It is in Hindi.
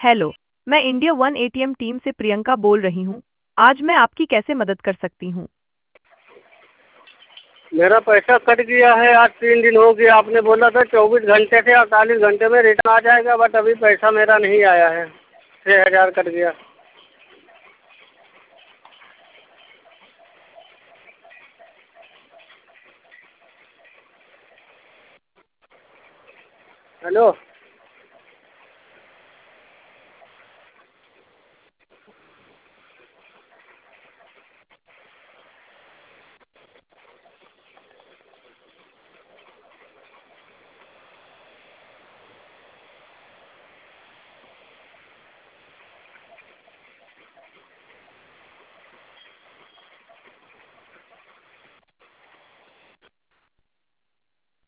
हेलो, मैं इंडिया वन एटीएम टीम से प्रियंका बोल रही हूँ। आज मैं आपकी कैसे मदद कर सकती हूँ? मेरा पैसा कट गया है। आज 3 दिन हो गया। आपने बोला था 24 घंटे से 48 घंटे में रिटर्न आ जाएगा, बट अभी पैसा मेरा नहीं आया है। 6,000 कट गया। हेलो।